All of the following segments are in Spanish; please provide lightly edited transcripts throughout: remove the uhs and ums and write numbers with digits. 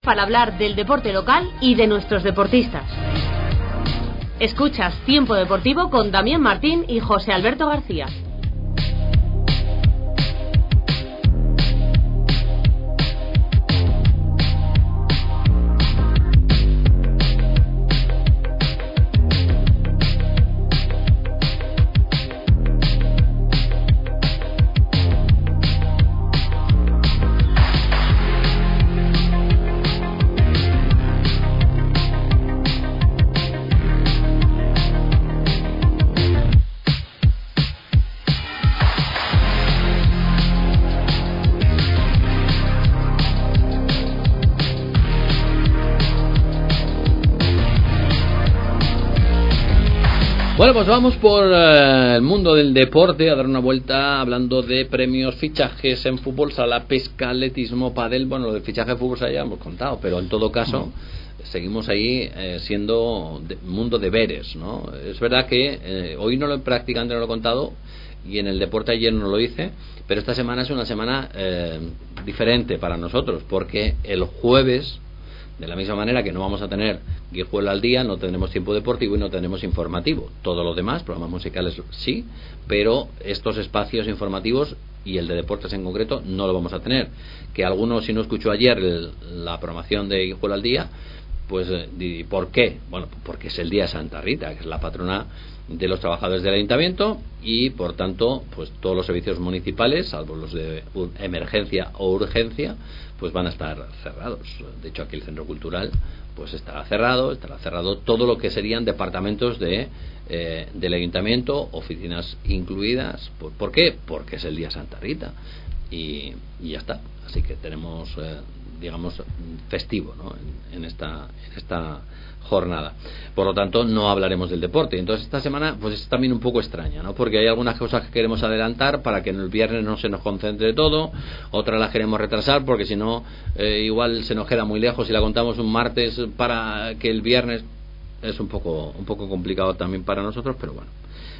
Para hablar del deporte local y de nuestros deportistas. Escuchas Tiempo Deportivo con Damián Martín y José Alberto García. Bueno, pues vamos por el mundo del deporte a dar una vuelta hablando de premios, fichajes en fútbol, sala, pesca, atletismo, pádel. Bueno, lo del fichaje de fútbol ya hemos contado, pero en todo caso seguimos ahí siendo mundo de deberes, ¿no? Es verdad que hoy no lo prácticamente no lo he contado y en el deporte ayer no lo hice, pero esta semana es una semana diferente para nosotros porque el jueves, de la misma manera que no vamos a tener Guijuelo al día, no tendremos tiempo deportivo y no tenemos informativo. Todo lo demás, programas musicales sí, pero estos espacios informativos y el de deportes en concreto no lo vamos a tener. Que algunos, si no escuchó ayer la programación de Guijuelo al día, pues ¿por qué? Bueno, porque es el día de Santa Rita, que es la patrona de los trabajadores del ayuntamiento y por tanto pues todos los servicios municipales, salvo los de emergencia o urgencia, pues van a estar cerrados. De hecho aquí el centro cultural pues estará cerrado todo lo que serían departamentos del ayuntamiento, oficinas incluidas. ¿Por qué? Porque es el día Santa Rita y ya está. Así que tenemos digamos festivo, ¿no? en esta jornada. Por lo tanto no hablaremos del deporte. Entonces esta semana pues es también un poco extraña, ¿no? Porque hay algunas cosas que queremos adelantar para que en el viernes no se nos concentre todo, otras las queremos retrasar porque si no igual se nos queda muy lejos y la contamos un martes para que el viernes es un poco complicado también para nosotros, pero bueno,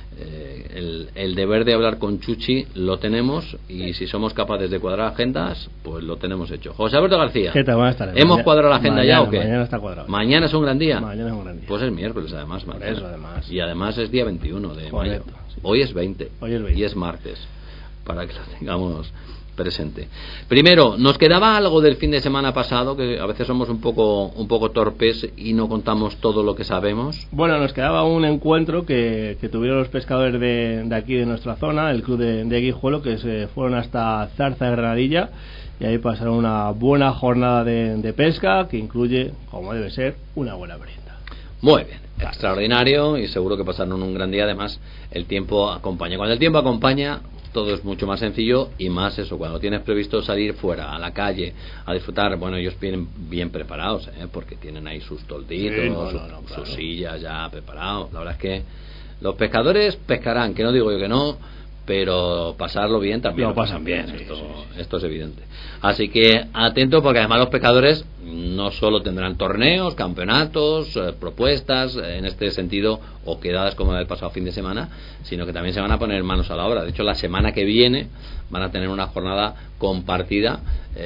el deber de hablar con Chuchi lo tenemos y si somos capaces de cuadrar agendas pues lo tenemos hecho. José Alberto García, ¿qué tal? Buenas tardes. ¿Hemos cuadrado la agenda ya o qué? Mañana está cuadrado. ¿Mañana es un gran día? Mañana es un gran día. Pues es miércoles además, por eso, además. Y además es día 21 de mayo. Sí. Hoy es 20 y es martes, para que lo tengamos presente. Primero, nos quedaba algo del fin de semana pasado, que a veces somos un poco torpes y no contamos todo lo que sabemos. Bueno, nos quedaba un encuentro que tuvieron los pescadores de aquí de nuestra zona, el club de Guijuelo, que se fueron hasta Zarza de Granadilla y ahí pasaron una buena jornada de pesca que incluye, como debe ser, una buena merienda. Muy bien, extraordinario y seguro que pasaron un gran día. Además, el tiempo acompaña. Cuando el tiempo acompaña, todo es mucho más sencillo y más eso, cuando tienes previsto salir fuera a la calle a disfrutar. Bueno, ellos vienen bien preparados, porque tienen ahí sus tolditos, sus sillas ya preparados. La verdad es que los pescadores pescarán, que no digo yo que no, pero pasarlo bien también lo pasan bien. Esto es evidente. Así que atento, porque además los pescadores no solo tendrán torneos, campeonatos, propuestas en este sentido o quedadas como la del pasado fin de semana, sino que también se van a poner manos a la obra. De hecho, la semana que viene van a tener una jornada compartida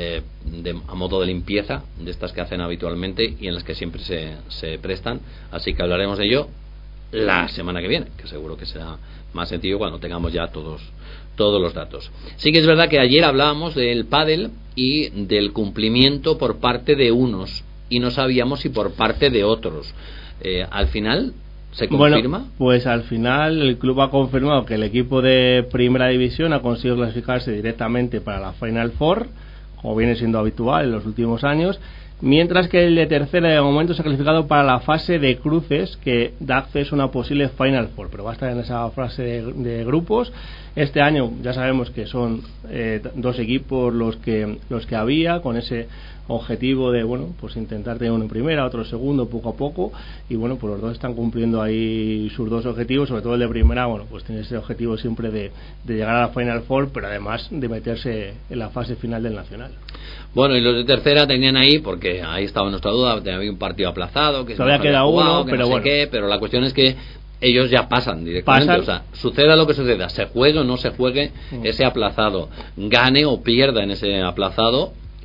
a modo de limpieza, de estas que hacen habitualmente y en las que siempre se prestan. Así que hablaremos de ello la semana que viene, que seguro que será más sencillo cuando tengamos ya todos los datos. Sí que es verdad que ayer hablábamos del pádel y del cumplimiento por parte de unos y no sabíamos si por parte de otros. Al final ¿se confirma? Bueno, pues al final el club ha confirmado que el equipo de primera división ha conseguido clasificarse directamente para la Final Four, como viene siendo habitual en los últimos años, mientras que el de tercera de momento se ha clasificado para la fase de cruces, que da acceso a una posible Final Four, pero va a estar en esa fase de grupos. Este año ya sabemos que son dos equipos los que había, con ese objetivo de pues intentar tener uno en primera, otro en segundo, poco a poco, y pues los dos están cumpliendo ahí sus dos objetivos. Sobre todo el de primera, pues tiene ese objetivo siempre de llegar a la Final Four, pero además de meterse en la fase final del Nacional. Bueno, y los de tercera tenían ahí, porque ahí estaba nuestra duda, había un partido aplazado, que todavía queda uno, pero no sé qué, pero la cuestión es que ellos ya pasan directamente, o sea, suceda lo que suceda, se juegue o no se juegue ese aplazado, gane o pierda en ese aplazado,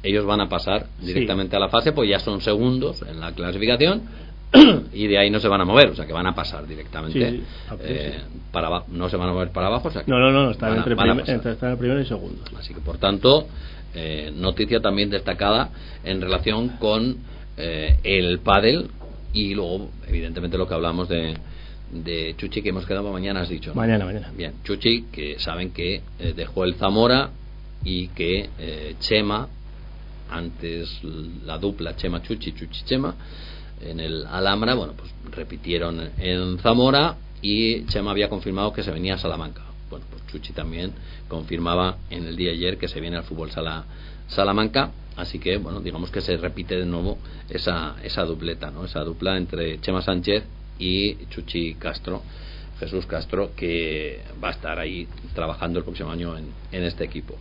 ellos van a pasar directamente a la fase, pues ya son segundos en la clasificación y de ahí no se van a mover, o sea que van a pasar directamente para abajo, no se van a mover para abajo, o sea que no, están entre el primero y segundo. Así que por tanto, noticia también destacada en relación con el pádel y luego evidentemente lo que hablamos de Chuchi, que hemos quedado mañana, has dicho, ¿no? Mañana. Bien, Chuchi, que saben que dejó el Zamora y que Chema, antes la dupla Chema-Chuchi, Chuchi-Chema, en el Alhambra, bueno, pues repitieron en Zamora y Chema había confirmado que se venía a Salamanca. Bueno, pues Chuchi también confirmaba en el día de ayer que se viene al fútbol Salamanca, así que, bueno, digamos que se repite de nuevo esa dupleta, ¿no? Esa dupla entre Chema Sánchez y Chuchi Castro, Jesús Castro, que va a estar ahí trabajando el próximo año en este equipo.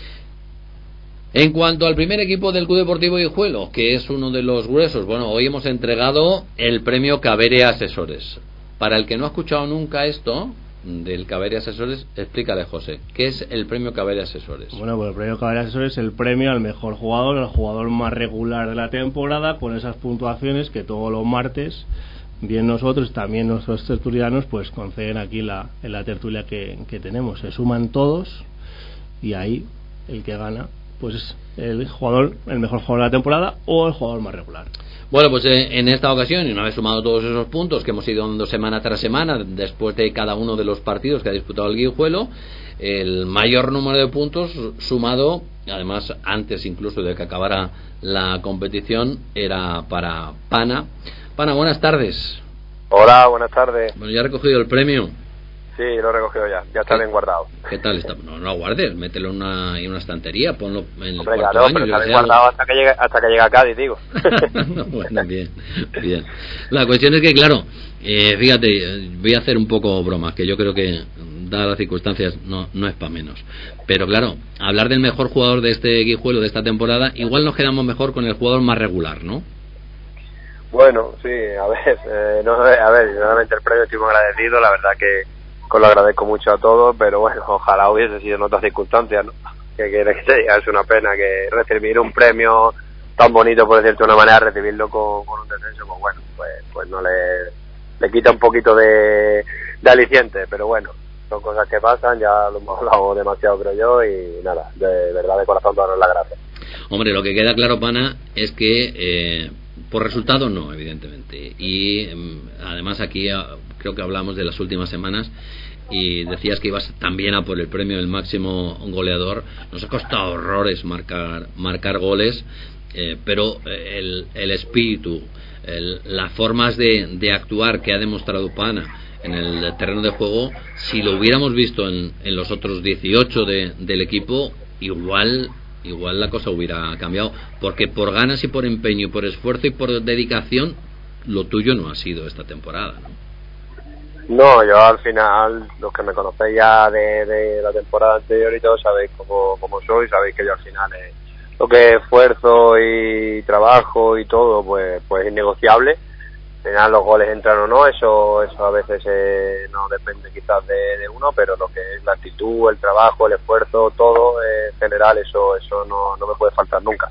En cuanto al primer equipo del Club Deportivo Guijuelo, que es uno de los gruesos, bueno, hoy hemos entregado el premio Caberia Asesores. Para el que no ha escuchado nunca esto del Caberia Asesores, explícale, José, ¿qué es el premio Caberia Asesores? Bueno, pues el premio Caberia Asesores es el premio al mejor jugador, al jugador más regular de la temporada, con esas puntuaciones que todos los martes, bien nosotros, también nuestros tertulianos, pues conceden aquí en la tertulia que tenemos. Se suman todos y ahí el que gana pues es el mejor jugador de la temporada o el jugador más regular. Bueno, pues en esta ocasión, y una vez sumado todos esos puntos que hemos ido dando semana tras semana después de cada uno de los partidos que ha disputado el Guijuelo, el mayor número de puntos sumado, además antes incluso de que acabara la competición, era para Pana. Pana, buenas tardes. Hola, buenas tardes. Bueno, ¿ya ha recogido el premio? Sí, lo he recogido ya está bien guardado. ¿Qué tal está? No lo guardes, mételo en una estantería, ponlo en el cuarto año. Pero está bien guardado hasta que llegue a Cádiz, digo. Bueno, bien. La cuestión es que, claro, fíjate, voy a hacer un poco broma, que yo creo que, dadas las circunstancias, no es para menos. Pero claro, hablar del mejor jugador de este Guijuelo de esta temporada, igual nos quedamos mejor con el jugador más regular, ¿no? Bueno, sí, a ver, realmente el premio estoy muy agradecido, la verdad que lo agradezco mucho a todos, pero bueno, ojalá hubiese sido en otras circunstancias, ¿no? Que te diga, es una pena que recibir un premio tan bonito, por decirte de una manera, recibirlo con un descenso, pues bueno, pues no le quita un poquito de aliciente, pero bueno, son cosas que pasan, ya lo hemos hablado demasiado, creo yo, y nada, de verdad, de corazón, daros las gracias. Hombre, lo que queda claro, Pana, es que por resultado no, evidentemente, y además aquí creo que hablamos de las últimas semanas y decías que ibas también a por el premio del máximo goleador. Nos ha costado horrores marcar goles, pero el espíritu, las formas de actuar que ha demostrado Pana en el terreno de juego, si lo hubiéramos visto en los otros 18 del equipo, igual la cosa hubiera cambiado, porque por ganas y por empeño, por esfuerzo y por dedicación, lo tuyo no ha sido esta temporada, ¿no? No, yo al final, los que me conocéis ya de la temporada anterior y todo, sabéis cómo soy, sabéis que yo al final lo que es esfuerzo y trabajo y todo, pues es innegociable. Al final los goles entran o no, eso a veces no depende quizás de uno, pero lo que es la actitud, el trabajo, el esfuerzo, todo en general, eso no me puede faltar nunca.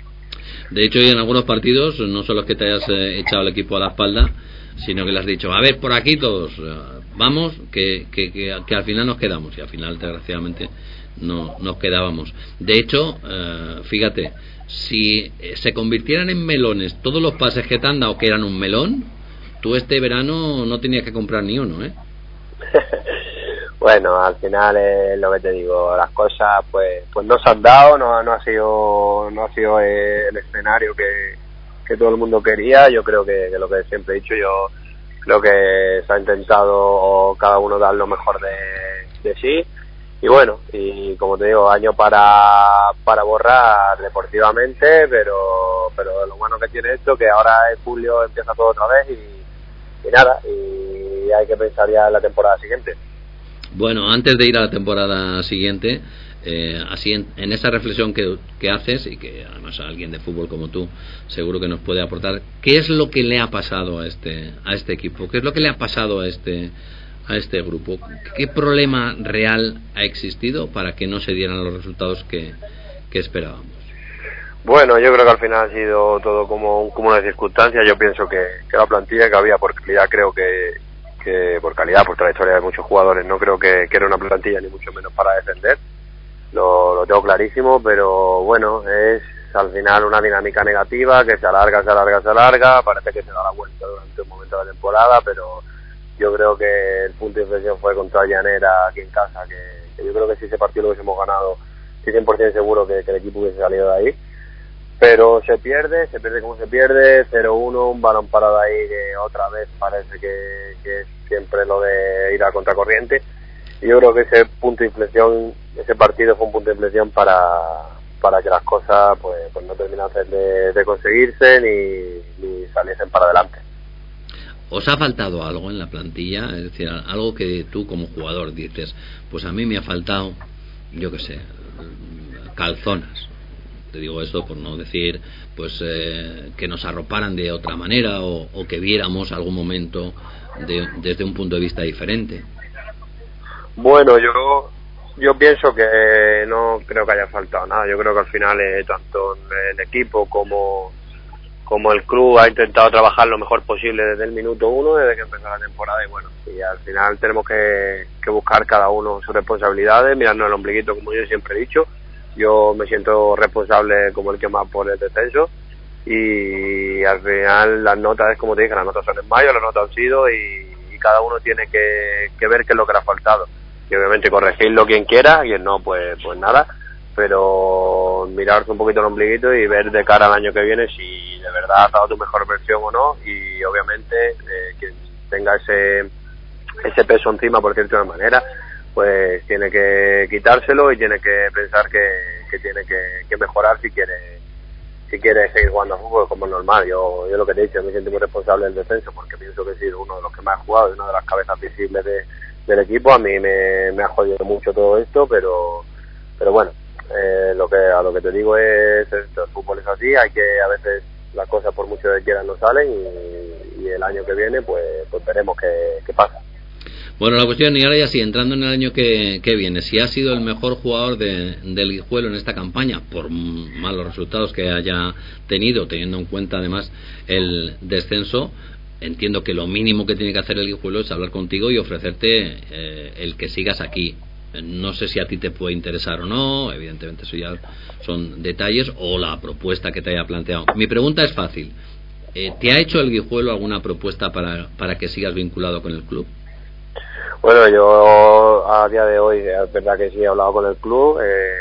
De hecho, en algunos partidos, no solo es que te hayas echado el equipo a la espalda, sino que le has dicho, a ver, por aquí todos, vamos, que al final nos quedamos, y al final, desgraciadamente, no nos quedábamos. De hecho, fíjate, si se convirtieran en melones todos los pases que te han dado que eran un melón, tú este verano no tenías que comprar ni uno, ¿eh? Bueno, al final es lo que te digo, las cosas pues no se han dado, no ha sido el escenario que todo el mundo quería. Yo creo que lo que siempre he dicho, yo creo que se ha intentado cada uno dar lo mejor de sí, y bueno, y como te digo, año para borrar deportivamente, pero lo bueno que tiene esto, que ahora en julio empieza todo otra vez y nada, y hay que pensar ya en la temporada siguiente. Bueno, antes de ir a la temporada siguiente, así en esa reflexión que haces, y que además alguien de fútbol como tú seguro que nos puede aportar, ¿qué es lo que le ha pasado a este equipo? ¿Qué es lo que le ha pasado a este grupo? ¿Qué problema real ha existido para que no se dieran los resultados que esperábamos? Bueno, yo creo que al final ha sido todo como un cúmulo de circunstancias. Yo pienso que la plantilla que había por calidad, creo que por calidad, por trayectoria de muchos jugadores, no creo que era una plantilla ni mucho menos para defender. Lo tengo clarísimo, pero bueno, es al final una dinámica negativa que se alarga, parece que se da la vuelta durante un momento de la temporada, pero yo creo que el punto de inflexión fue contra Llanera aquí en casa, que yo creo que si ese partido lo hubiésemos ganado, estoy 100% seguro que el equipo hubiese salido de ahí. Pero se pierde como se pierde, 0-1, un balón parado ahí que otra vez parece que es siempre lo de ir a contracorriente. Y yo creo que ese punto de inflexión, ese partido fue un punto de inflexión para que las cosas pues no terminasen de conseguirse ni saliesen para adelante. ¿Os ha faltado algo en la plantilla? Es decir, algo que tú como jugador dices, pues a mí me ha faltado, yo qué sé, calzonas. Te digo esto por no decir pues que nos arroparan de otra manera o que viéramos algún momento desde un punto de vista diferente. Bueno, yo pienso que no creo que haya faltado nada. Yo creo que al final tanto el equipo como el club ha intentado trabajar lo mejor posible desde el minuto 1, desde que empezó la temporada, y bueno, y al final tenemos que buscar cada uno sus responsabilidades, mirarnos el ombliguito, como yo siempre he dicho. Yo me siento responsable como el que más por el descenso, y al final las notas, es como te dije, las notas son en mayo, las notas han sido, y cada uno tiene que ver qué es lo que le ha faltado, y obviamente corregirlo quien quiera, quien no, pues nada, pero mirarse un poquito el ombliguito y ver de cara al año que viene si de verdad has dado tu mejor versión o no, y obviamente quien tenga ese peso encima, por decirlo de una manera, pues tiene que quitárselo y tiene que pensar que tiene que mejorar si quiere seguir jugando a fútbol como es normal. Yo lo que te he dicho, me siento muy responsable del descenso porque pienso que he sido uno de los que más ha jugado y una de las cabezas visibles del equipo. A mí me ha jodido mucho todo esto, pero bueno, a lo que te digo es esto, el fútbol es así, hay que a veces las cosas por mucho que quieran no salen, y el año que viene pues veremos qué pasa. Bueno, la cuestión, y ahora ya sí, entrando en el año que viene, si ha sido el mejor jugador del Guijuelo en esta campaña, por malos resultados que haya tenido, teniendo en cuenta además el descenso, entiendo que lo mínimo que tiene que hacer el Guijuelo es hablar contigo y ofrecerte el que sigas aquí. No sé si a ti te puede interesar o no, evidentemente eso ya son detalles, o la propuesta que te haya planteado. Mi pregunta es fácil. ¿Te ha hecho el Guijuelo alguna propuesta para que sigas vinculado con el club? Bueno, yo a día de hoy es verdad que sí he hablado con el club,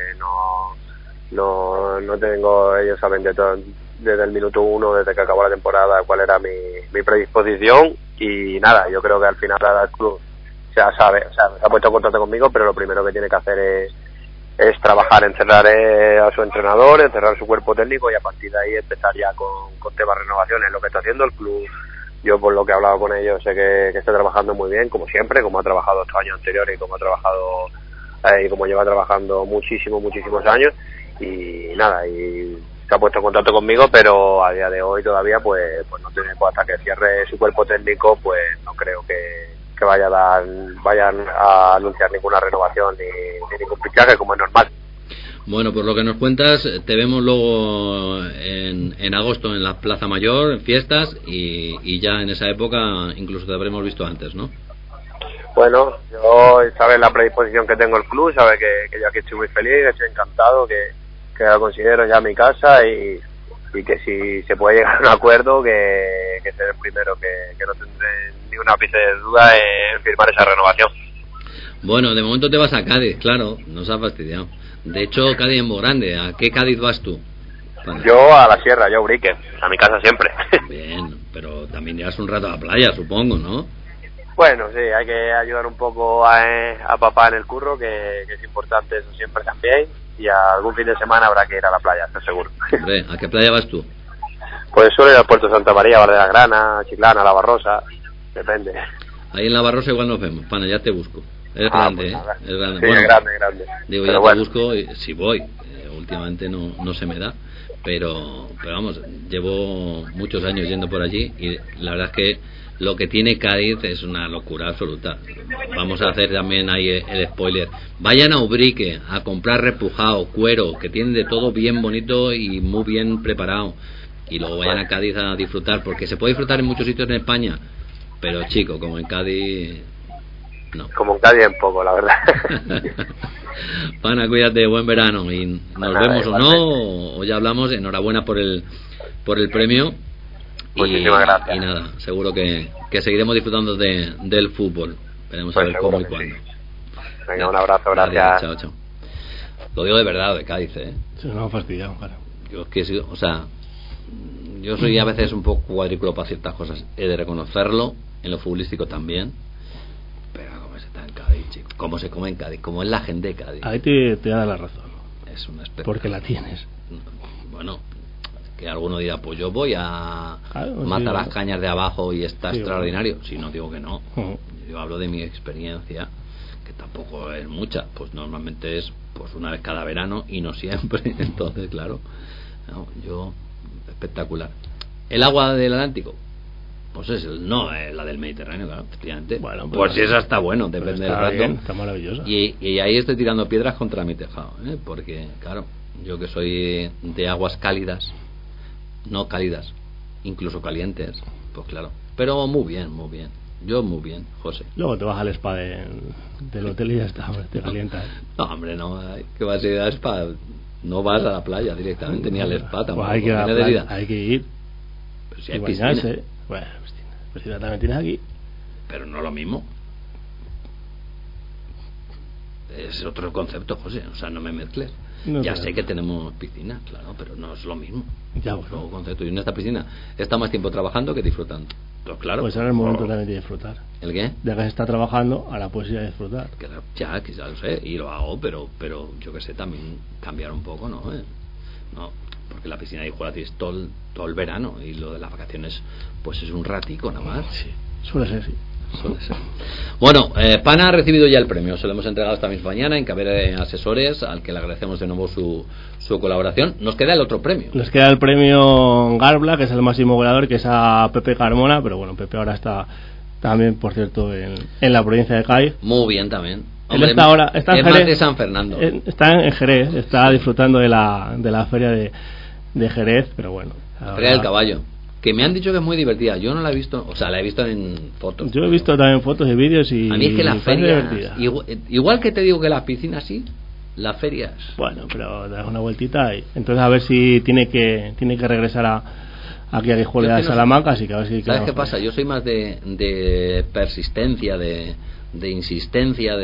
no tengo, ellos saben desde el minuto 1, desde que acabó la temporada, cuál era mi predisposición, y nada, yo creo que al final el club se ha puesto en contacto conmigo, pero lo primero que tiene que hacer es trabajar, encerrar a su entrenador, encerrar su cuerpo técnico, y a partir de ahí empezar ya con temas de renovaciones, lo que está haciendo el club. Yo, por lo que he hablado con ellos, sé que está trabajando muy bien, como siempre, como ha trabajado estos años anteriores y como ha trabajado y como lleva trabajando muchísimos años, y nada, y se ha puesto en contacto conmigo, pero a día de hoy todavía pues no tiene, hasta que cierre su cuerpo técnico, pues no creo que vayan a anunciar ninguna renovación ni ningún fichaje, como es normal. Bueno, por lo que nos cuentas, te vemos luego en agosto en la Plaza Mayor, en fiestas, y ya en esa época incluso te habremos visto antes, ¿no? Bueno, yo sabes la predisposición que tengo el club, sabes que yo aquí estoy muy feliz, estoy encantado, que lo considero ya mi casa, y que si se puede llegar a un acuerdo, que seré el primero, que no tendré ni un ápice de duda en firmar esa renovación. Bueno, de momento te vas a Cádiz, claro, nos ha fastidiado. De hecho, Cádiz en Grande. ¿A qué Cádiz vas tú? Yo a la sierra, yo a Urique, a mi casa siempre. Bien, pero también llevas un rato a la playa, supongo, ¿no? Bueno, sí, hay que ayudar un poco a papá en el curro, que es importante eso siempre también, y algún fin de semana habrá que ir a la playa, estoy seguro. Hombre, ¿a qué playa vas tú? Pues suelo ir al Puerto Santa María, Valdegrana, Chiclana, La Barrosa, depende. Ahí en La Barrosa igual nos vemos, pana, ya te busco. Es grande, pues es grande. Sí, bueno, es grande. Digo, pero ya bueno, te busco si voy. Últimamente no se me da, pero vamos, llevo muchos años yendo por allí, y la verdad es que lo que tiene Cádiz es una locura absoluta. Vamos a hacer también ahí el spoiler. Vayan a Ubrique a comprar repujado, cuero, que tienen de todo bien bonito y muy bien preparado, y luego vayan a Cádiz a disfrutar, porque se puede disfrutar en muchos sitios en España, pero chico, como en Cádiz no. Como en Cádiz en poco, la verdad. Pana, cuídate, buen verano, y nos vemos o no, o ya hablamos. Enhorabuena por el premio. Muchísimas gracias. Y nada, seguro que seguiremos disfrutando del fútbol. Veremos a ver cómo y cuándo. Sí. Venga, un abrazo, gracias. Chao. Lo digo de verdad, de Cádiz, Se nos ha fastidiado, claro. Yo es que, o sea, yo soy a veces un poco cuadrículo para ciertas cosas. He de reconocerlo, en lo futbolístico también. Pero cómo se está en Cádiz, chico. Cómo se come en Cádiz, cómo es la gente de Cádiz. Ahí te da la razón. Es un espectáculo. Porque la tienes. Bueno, que alguno dirá, pues yo voy a claro, matar las cañas de abajo y está extraordinario. Bueno. Si no digo que no. Yo hablo de mi experiencia, que tampoco es mucha. Pues normalmente es pues una vez cada verano y no siempre. Entonces, claro, no, yo espectacular. El agua del Atlántico, pues es la del Mediterráneo, claro, efectivamente. Bueno, pues si esa está bueno, depende del rato. Bien, está maravillosa. Y ahí estoy tirando piedras contra mi tejado, porque claro, yo que soy de aguas cálidas, no cálidas, incluso calientes, pues claro, pero muy bien, yo muy bien, José. Luego te vas al spa del hotel y ya está, te calientas. No, hombre, no, que vas a ir al spa, no vas a la playa directamente, ni al spa tampoco. Pues hay que ir. Pero si hay piscina. piscina. Bueno, piscina también tienes aquí. Pero no lo mismo. Es otro concepto, José, o sea, no me mezcles. No, ya claro. sé que tenemos piscina, claro, pero no es lo mismo. Ya, es otro concepto. Y en esta piscina está más tiempo trabajando que disfrutando. Pues claro. Pues ahora es el momento también de disfrutar. ¿El qué? Ya que se está trabajando, ahora puedes ir a disfrutar. Que ya lo sé, y lo hago, pero yo que sé, también cambiar un poco, ¿no? No, porque la piscina de Hijuela tienes todo el verano, y lo de las vacaciones, pues es un ratico nada más. Sí, suele ser, sí. Bueno, Pana ha recibido ya el premio, se lo hemos entregado esta misma mañana en Cabrera Asesores, al que le agradecemos de nuevo su colaboración. Nos queda el otro premio. Nos queda el premio Garbla, que es el máximo goleador, que es a Pepe Carmona, pero bueno, Pepe ahora está también, por cierto, en la provincia de Cádiz. Muy bien también. Hombre, él está en Jerez, de San Fernando. Está en Jerez, está disfrutando de la feria de Jerez, pero bueno. La feria del caballo, que me han dicho que es muy divertida. Yo no la he visto, o sea, la he visto en fotos. Yo he visto también fotos y vídeos y a mí es que la feria, divertida. Igual que te digo que las piscinas sí, las ferias. Bueno, pero das una vueltita y entonces a ver si tiene que regresar aquí a Guijuela de Salamanca, así que a ver si... ¿Sabes qué pasa? Yo soy más de persistencia, de insistencia,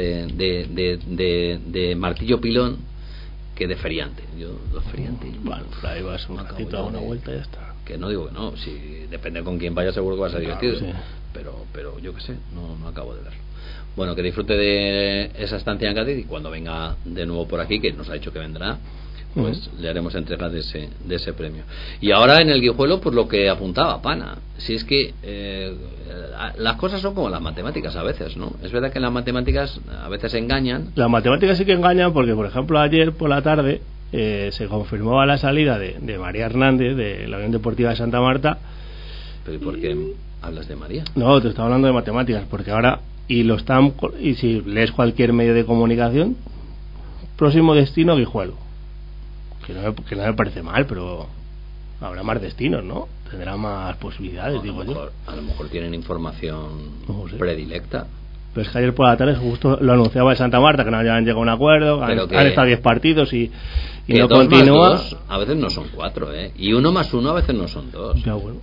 de martillo pilón, que de feriante. Yo los feriantes. Bueno, por ahí vas un ratito a una vuelta y ya está. Que no digo que no, si depende con quién vaya seguro que va a ser divertido, sí. pero yo qué sé, no acabo de verlo. Bueno, que disfrute de esa estancia en Cádiz, y cuando venga de nuevo por aquí, que nos ha dicho que vendrá, pues le haremos entrega de ese premio. Y ahora en el Guijuelo, pues lo que apuntaba Pana, si es que las cosas son como las matemáticas a veces, ¿no? Es verdad que las matemáticas a veces engañan. Las matemáticas sí que engañan, porque por ejemplo ayer por la tarde se confirmaba la salida de María Hernández de la Unión Deportiva de Santa Marta. ¿Pero y por qué hablas de María? No, te estaba hablando de matemáticas, porque ahora y si lees cualquier medio de comunicación, próximo destino Guijuelo, que no me parece mal, pero habrá más destinos, ¿no? Tendrá más posibilidades, digo yo. A lo mejor tienen información predilecta. Pero es que ayer por la tarde justo lo anunciaba el Santa Marta, que no habían llegado a un acuerdo, han estado 10 partidos y no continúa. 2 a veces no son 4, y 1 más 1 a veces no son 2. Ya, bueno.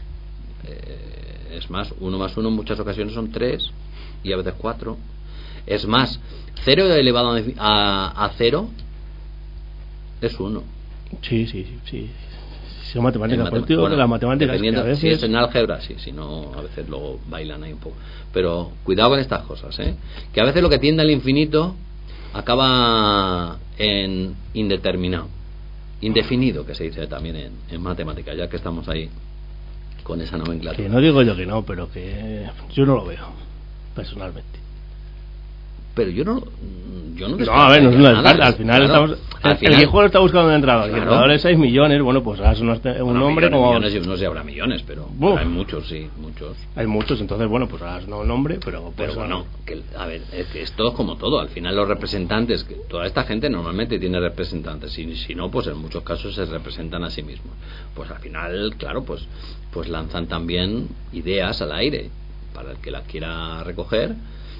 Es más, 1 más 1 en muchas ocasiones son 3 y a veces 4. Es más, 0 elevado a 0 es 1. Sí. Son matemáticas, bueno, las matemáticas que a veces... Si es en álgebra, sí, si no, a veces luego bailan ahí un poco. Pero cuidado con estas cosas, que a veces lo que tiende al infinito acaba en indeterminado, indefinido, que se dice también en matemáticas, ya que estamos ahí con esa nomenclatura. Que no digo yo que no, pero que yo no lo veo personalmente. pero yo no a ver, no es una descarta. Al final claro, el Guijuelo está buscando un entrenador. Claro. Y el entrenador es 6 millones. Bueno, pues haz un nombre como. Millones, no sé si habrá millones, pero hay muchos, sí, muchos. Hay muchos, entonces, bueno, pues haz un nombre, pero bueno, a ver, es que esto es como todo. Al final, los representantes, que toda esta gente normalmente tiene representantes. Si no, pues en muchos casos se representan a sí mismos. Pues al final, claro, pues lanzan también ideas al aire para el que las quiera recoger.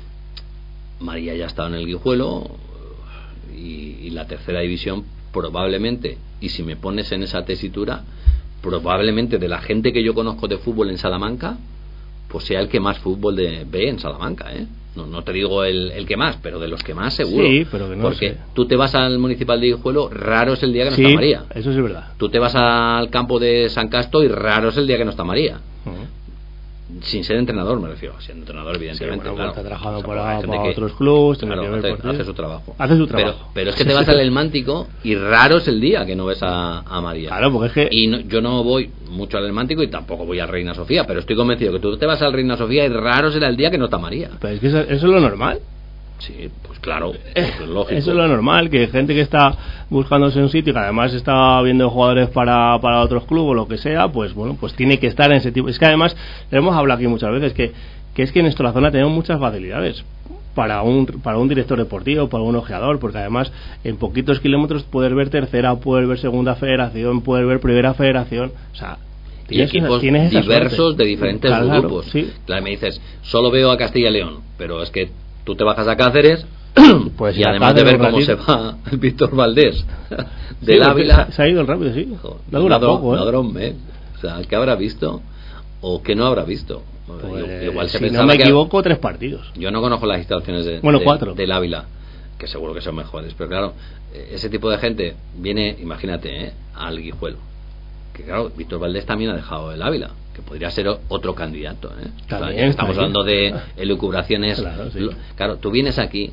María ya ha estado en el Guijuelo y la tercera división probablemente, y si me pones en esa tesitura, probablemente de la gente que yo conozco de fútbol en Salamanca, pues sea el que más fútbol ve en Salamanca, ¿eh? No te digo el que más, pero de los que más seguro. Sí, pero que no porque sé. Tú te vas al Municipal de Guijuelo, raro es el día que no está María. Eso sí es verdad. Tú te vas al campo de San Casto y raro es el día que no está María. Uh-huh. Sin ser entrenador, me refiero. Siendo entrenador, evidentemente, bueno, claro. Está trabajando O sea, para otros clubes, claro, hace su trabajo. Hace su trabajo. Pero es que te vas al El Mántico y raro es el día que no ves a María. Claro, porque es que... Y yo no voy mucho al El Mántico y tampoco voy a Reina Sofía, pero estoy convencido que tú te vas al Reina Sofía y raro será el día que no está María. Pero es que eso es lo normal. Sí, pues claro, eso es lógico. Eso es lo normal, que gente que está buscándose un sitio, que además está viendo jugadores para otros clubes o lo que sea, pues bueno, pues tiene que estar en ese tipo. Es que además, le hemos hablado aquí muchas veces, que es que en nuestra zona tenemos muchas facilidades para un director deportivo, para un ojeador, porque además en poquitos kilómetros puedes ver tercera, puedes ver segunda federación, puedes ver primera federación, o sea... Y equipos diversos de diferentes grupos. Sí. Claro, me dices, solo veo a Castilla y León, pero es que tú te bajas a Cáceres pues y además de ver cómo se va el Víctor Valdés del Ávila, se ha ido el rápido, sí. Ladrón, o sea, ¿qué habrá visto o qué no habrá visto? Pues, igual se si pensaba no me equivoco, 3 partidos. Yo no conozco las instalaciones 4 del Ávila, que seguro que son mejores, pero claro, ese tipo de gente viene, imagínate, al Guijuelo, que claro, Víctor Valdés también ha dejado el Ávila, que podría ser otro candidato, también, o sea, estamos hablando de elucubraciones. Claro, sí. Claro, tú vienes aquí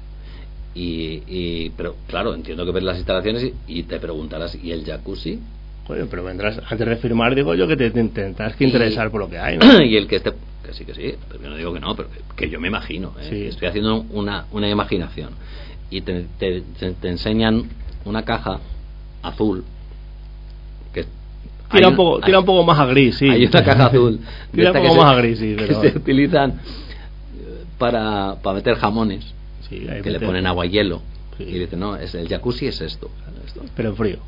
pero claro, entiendo que ves las instalaciones y te preguntarás, ¿y el jacuzzi? Joder, pero vendrás antes de firmar, digo yo, que te tendrás que interesar por lo que hay, ¿no? Y el que esté, que sí, pero yo no digo que no, pero que yo me imagino, sí. Estoy haciendo una imaginación y te enseñan una caja azul que tira un poco más a gris, sí. Hay una caja azul tira un poco más a gris, sí, pero... que se utilizan para meter jamones, sí, que le ponen agua y hielo, sí. Y dicen, no, el jacuzzi es esto. Pero en frío.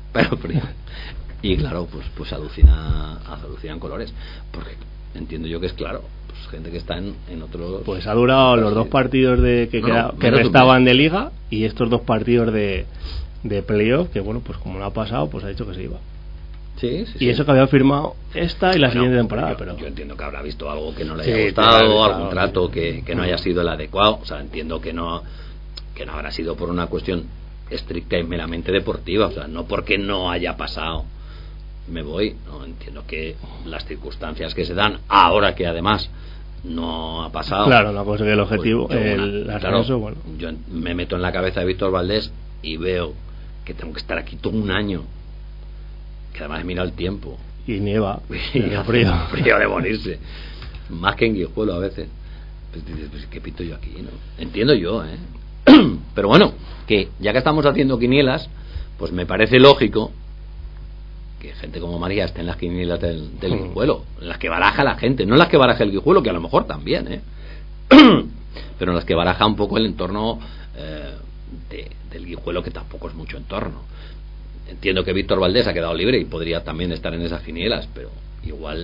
Y claro, pues alucinan colores, porque entiendo yo que es claro, pues gente que está en otros. Pues ha durado los 2 partidos que restaban de liga y estos 2 partidos de playoff, que bueno, pues como no ha pasado, pues ha dicho que se iba. Sí, y eso que había firmado esta y la siguiente temporada. Pero yo entiendo que habrá visto algo que no le haya gustado, algún trato que no haya sido el adecuado. O sea, entiendo que no habrá sido por una cuestión estricta y meramente deportiva. O sea, no porque no haya pasado me voy. No entiendo que las circunstancias que se dan ahora que además no ha pasado. Claro, no conseguí el objetivo. Claro, bueno. Yo me meto en la cabeza de Víctor Valdés y veo que tengo que estar aquí todo un año. Que además he mirado el tiempo y nieva y hace frío de morirse, más que en Guijuelo a veces. Pues dices, pues ¿qué pito yo aquí? ¿No? Entiendo yo, pero bueno, que ya que estamos haciendo quinielas, pues me parece lógico que gente como María esté en las quinielas del Guijuelo, en las que baraja la gente, no en las que baraja el Guijuelo, que a lo mejor también, pero en las que baraja un poco el entorno del Guijuelo, que tampoco es mucho entorno. Entiendo que Víctor Valdés ha quedado libre y podría también estar en esas quinielas, pero igual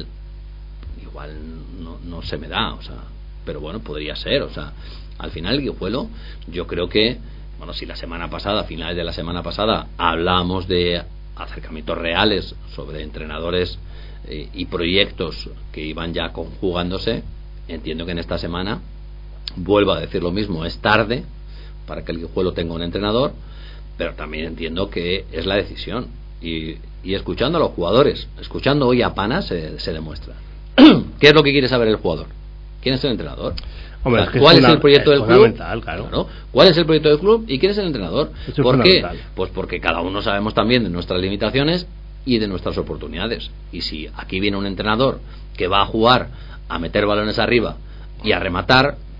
no se me da, o sea, pero bueno, podría ser, o sea, al final el Guijuelo, yo creo que, bueno, si a finales de la semana pasada hablábamos de acercamientos reales sobre entrenadores y proyectos que iban ya conjugándose, entiendo que en esta semana vuelvo a decir lo mismo, es tarde para que el Guijuelo tenga un entrenador, pero también entiendo que es la decisión y escuchando a los jugadores, escuchando hoy a Pana se demuestra qué es lo que quiere saber el jugador, quién es el entrenador. Hombre, o sea, ¿cuál es el proyecto del club? Claro. ¿Cuál es el proyecto del club y quién es el entrenador? ¿Por qué? Fundamental. Pues porque cada uno sabemos también de nuestras limitaciones y de nuestras oportunidades, y si aquí viene un entrenador que va a jugar a meter balones arriba y a rematar,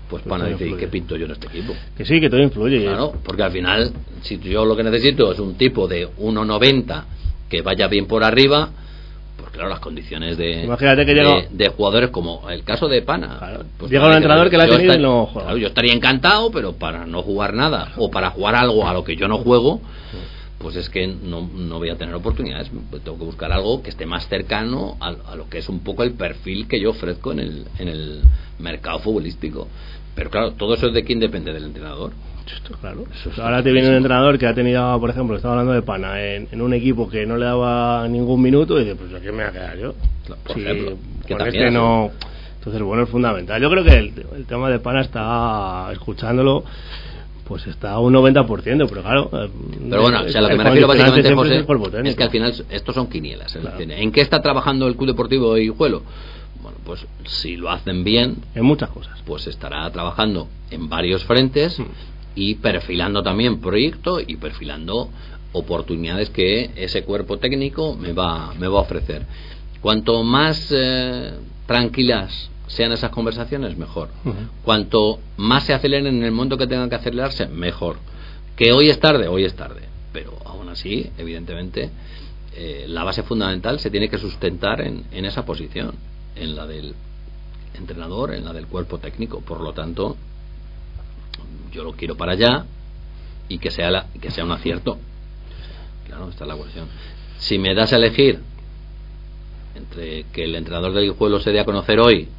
pues van a decir, ¿qué pinto yo en este equipo? Que sí, que todo influye. Claro, porque al final, si yo lo que necesito es un tipo de 1,90 que vaya bien por arriba, pues claro, las condiciones Imagínate que de jugadores como el caso de Pana. Claro. Pues llega un entrenador que la ha tenido y no juega. Claro, yo estaría encantado, pero para no jugar nada o para jugar algo a lo que yo no juego, pues es que no voy a tener oportunidades. Tengo que buscar algo que esté más cercano a lo que es un poco el perfil que yo ofrezco en el mercado futbolístico. Pero claro, todo eso es de quién depende, del entrenador. Claro. Ahora te viene un entrenador que ha tenido, por ejemplo, estaba hablando de Pana, en un equipo que no le daba ningún minuto, y dice, pues aquí me voy a quedar yo. Por ejemplo, que con también no. Entonces, bueno, es fundamental. Yo creo que el tema de Pana está, escuchándolo, pues está a un 90%, pero claro. Pero bueno, o sea, lo que me refiero básicamente, José, es que al final estos son quinielas. Claro. ¿En qué está trabajando el Club Deportivo Guijuelo? Bueno, pues si lo hacen bien, en muchas cosas, pues estará trabajando en varios frentes y perfilando también proyectos y perfilando oportunidades que ese cuerpo técnico me va a ofrecer. Cuanto más tranquilas sean esas conversaciones, mejor. Cuanto más se aceleren en el momento que tengan que acelerarse, mejor. Que hoy es tarde, pero aún así, evidentemente, la base fundamental se tiene que sustentar en esa posición, en la del entrenador, en la del cuerpo técnico. Por lo tanto, yo lo quiero para allá y que sea un acierto. Claro, esta es la cuestión. Si me das a elegir entre que el entrenador del Guijuelo se dé a conocer hoy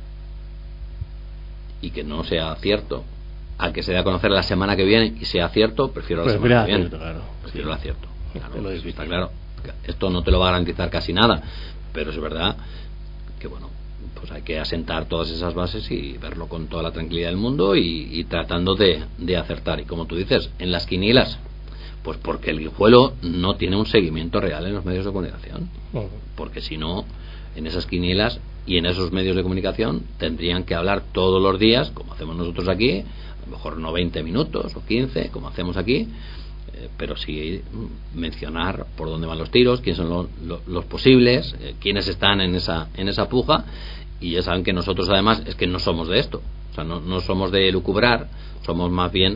y que no sea cierto, a que se dé a conocer la semana que viene y sea cierto, prefiero la semana que viene. Prefiero el acierto. Claro, está claro. Esto no te lo va a garantizar casi nada, pero es verdad que bueno, pues hay que asentar todas esas bases y verlo con toda la tranquilidad del mundo y tratando de acertar. Y como tú dices, en las quinielas, pues porque el Guijuelo no tiene un seguimiento real en los medios de comunicación, porque si no, en esas quinielas y en esos medios de comunicación tendrían que hablar todos los días, como hacemos nosotros aquí, a lo mejor no 20 minutos o 15 como hacemos aquí, pero sí mencionar por dónde van los tiros, quiénes son los posibles, quiénes están en esa puja. Y ya saben que nosotros además es que no somos de esto, o sea, no somos de lucubrar, somos más bien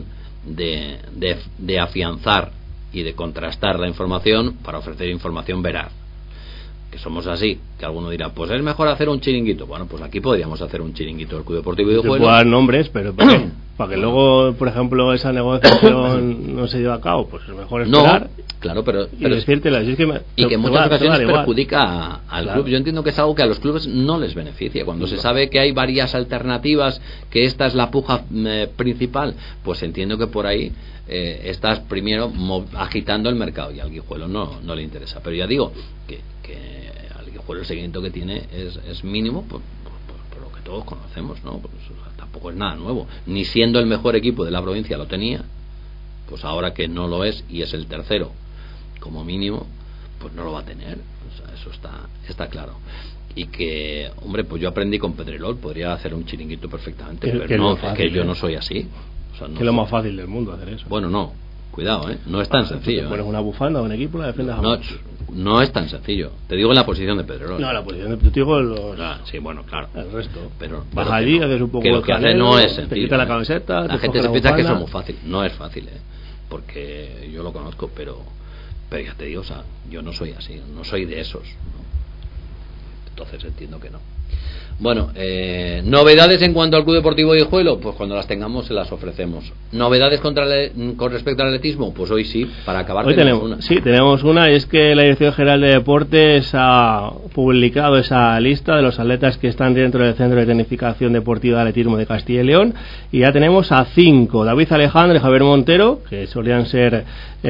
de afianzar y de contrastar la información para ofrecer información veraz. Que somos así, que alguno dirá, pues es mejor hacer un chiringuito. Bueno, pues aquí podríamos hacer un chiringuito del Club Deportivo Guijuelo. Se pueden dar nombres, pero para que luego, por ejemplo, esa negociación no se lleve a cabo, pues es mejor esperar. No, claro, pero decírtela. Y que en muchas ocasiones perjudica al club. Yo entiendo que es algo que a los clubes no les beneficia. Cuando se sabe que hay varias alternativas, que esta es la puja principal, pues entiendo que por ahí estás primero agitando el mercado, y al Guijuelo no le interesa. Pero ya digo que al Guijuelo el seguimiento que tiene es mínimo por lo que todos conocemos, ¿no? Pues, tampoco es nada nuevo, ni siendo el mejor equipo de la provincia lo tenía, pues ahora que no lo es y es el tercero como mínimo, pues no lo va a tener. O sea, eso está claro. Y que, hombre, pues yo aprendí con Pedrerol, podría hacer un chiringuito perfectamente, pero no, es que yo no soy así. O sea, no que es lo más fácil del mundo hacer eso. Bueno, no, cuidado, no es tan sencillo. Te pones una bufanda o un equipo, la defiendes no es tan sencillo. Te digo en la posición de Pedrerol. No, la posición de Pedrerol, sí, bueno, claro. El resto. Pero vas allí, haces un poco que lo que hace no es sencillo. Te quita la camiseta. La gente se piensa que eso es muy fácil. No es fácil, porque yo lo conozco, pero ya te digo, o sea, yo no soy así, no soy de esos, ¿no? Entonces entiendo que no. Bueno, novedades en cuanto al Club Deportivo Guijuelo, pues cuando las tengamos se las ofrecemos. Novedades con respecto al atletismo, pues hoy sí, para acabar hoy tenemos una. Sí, tenemos una, y es que la Dirección General de Deportes ha publicado esa lista de los atletas que están dentro del Centro de Tecnificación Deportiva de Atletismo de Castilla y León, y ya tenemos a 5: David Alejandro y Javier Montero, que solían ser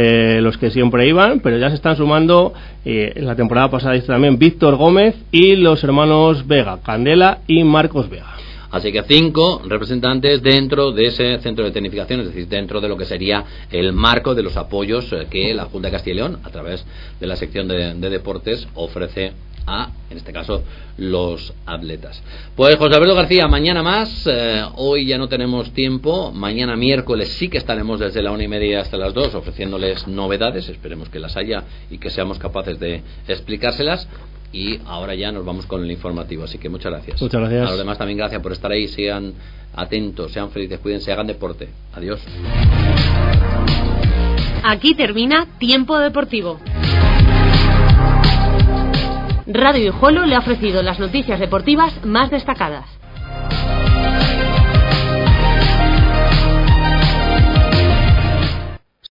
los que siempre iban, pero ya se están sumando en la temporada pasada también Víctor Gómez y los hermanos Vega, Candela y Marcos Vega. Así que 5 representantes dentro de ese centro de tecnificación, es decir, dentro de lo que sería el marco de los apoyos que la Junta de Castilla y León, a través de la sección de deportes, ofrece a, en este caso, los atletas. Pues José Alberto García, mañana más. Hoy ya no tenemos tiempo. Mañana miércoles sí que estaremos desde la 1:30 hasta las 2 ofreciéndoles novedades. Esperemos que las haya y que seamos capaces de explicárselas. Y ahora ya nos vamos con el informativo, así que muchas gracias. Muchas gracias. A los demás también gracias por estar ahí. Sigan atentos, sean felices, cuídense, hagan deporte. Adiós. Aquí termina Tiempo Deportivo. Radio Hijolo le ha ofrecido las noticias deportivas más destacadas.